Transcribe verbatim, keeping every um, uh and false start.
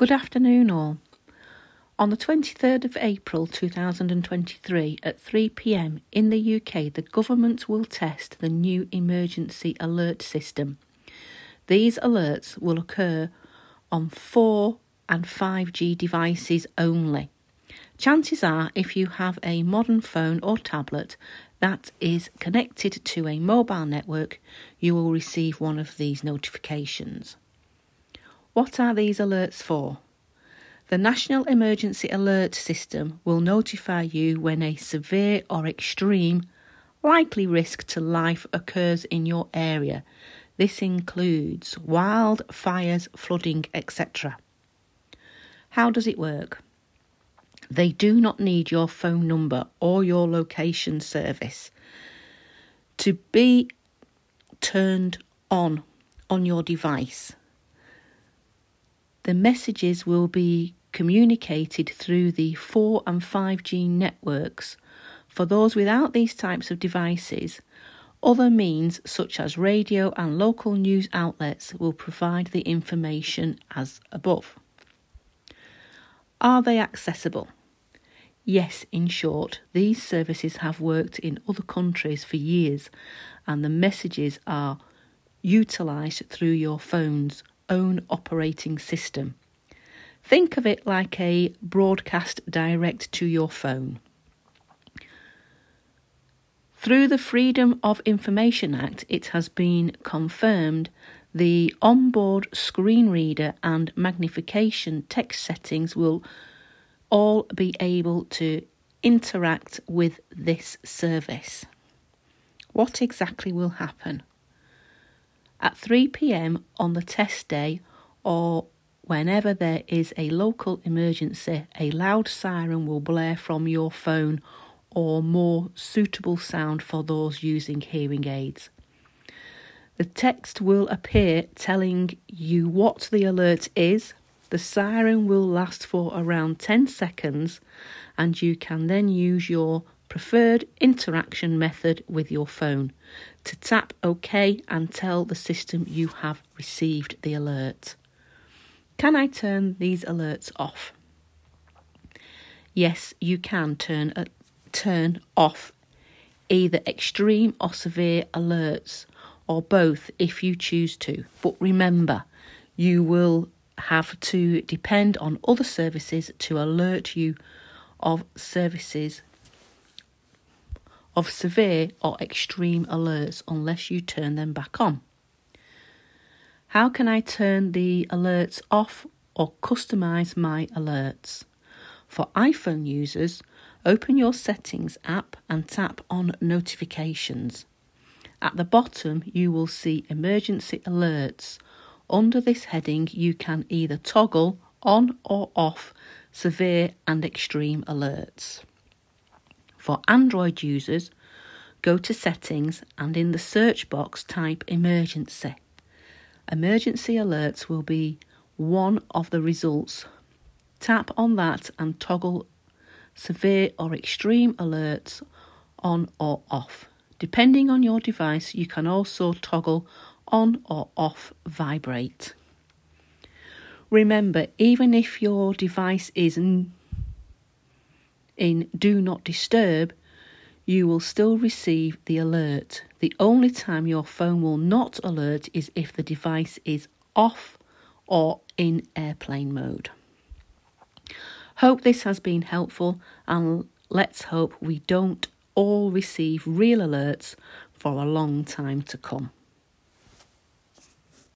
Good afternoon all. On the twenty-third of April two thousand twenty-three at three p m in the U K, the government will test the new emergency alert system. These alerts will occur on four and five G devices only. Chances are, if you have a modern phone or tablet that is connected to a mobile network, you will receive one of these notifications. What are these alerts for? The National Emergency Alert System will notify you when a severe or extreme, likely risk to life occurs in your area. This includes wildfires, flooding, et cetera. How does it work? They do not need your phone number or your location service to be turned on on your device. The messages will be communicated through the four and five G networks. For those without these types of devices, other means such as radio and local news outlets will provide the information as above. Are they accessible? Yes, in short, these services have worked in other countries for years, and the messages are utilised through your phone's own operating system. Think of it like a broadcast direct to your phone. Through the Freedom of Information Act, it has been confirmed the onboard screen reader and magnification text settings will all be able to interact with this service. What exactly will happen? At three p m on the test day, or whenever there is a local emergency, a loud siren will blare from your phone or more suitable sound for those using hearing aids. The text will appear telling you what the alert is. The siren will last for around ten seconds, and you can then use your preferred interaction method with your phone to tap OK and tell the system you have received the alert. Can I turn these alerts off? Yes, you can turn uh, turn off either extreme or severe alerts, or both if you choose to. But remember, you will have to depend on other services to alert you of services of severe or extreme alerts unless you turn them back on. How can I turn the alerts off or customise my alerts? For iPhone users, open your Settings app and tap on Notifications. At the bottom, you will see Emergency Alerts. Under this heading, you can either toggle on or off severe and extreme alerts. For Android users, go to Settings and in the search box type Emergency. Emergency alerts will be one of the results. Tap on that and toggle severe or extreme alerts on or off. Depending on your device, you can also toggle on or off vibrate. Remember, even if your device is in Do Not Disturb, you will still receive the alert. The only time your phone will not alert is if the device is off or in airplane mode. Hope this has been helpful, and let's hope we don't all receive real alerts for a long time to come.